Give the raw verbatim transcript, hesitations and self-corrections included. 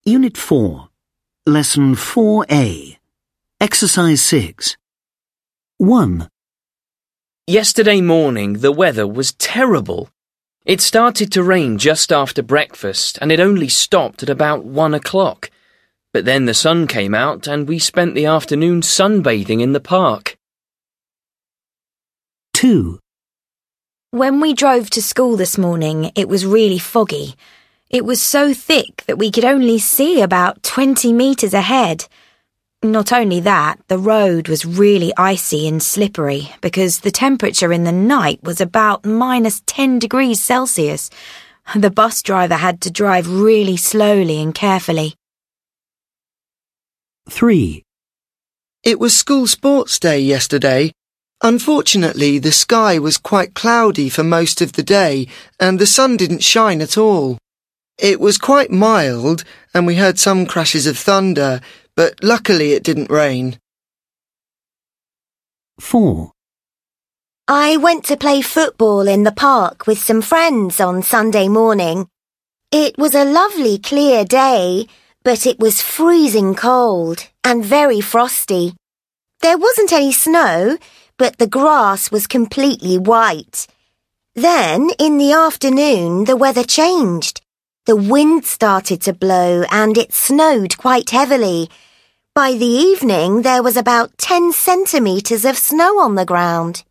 Unit four, Lesson four A, Exercise six. one. Yesterday morning the weather was terrible. It started to rain just after breakfast and it only stopped at about one o'clock. But then the sun came out and we spent the afternoon sunbathing in the park. two. When we drove to school this morning, it was really foggy. It was so thick that we could only see about twenty metres ahead. Not only that, the road was really icy and slippery because the temperature in the night was about minus ten degrees Celsius. The bus driver had to drive really slowly and carefully. three. It was school sports day yesterday. Unfortunately, the sky was quite cloudy for most of the day and the sun didn't shine at all. It was quite mild and we heard some crashes of thunder, but luckily it didn't rain. four. I went to play football in the park with some friends on Sunday morning. It was a lovely clear day, but it was freezing cold and very frosty. There wasn't any snow, but the grass was completely white. Then, in the afternoon, the weather changed. The wind started to blow and it snowed quite heavily. By the evening, there was about ten centimetres of snow on the ground.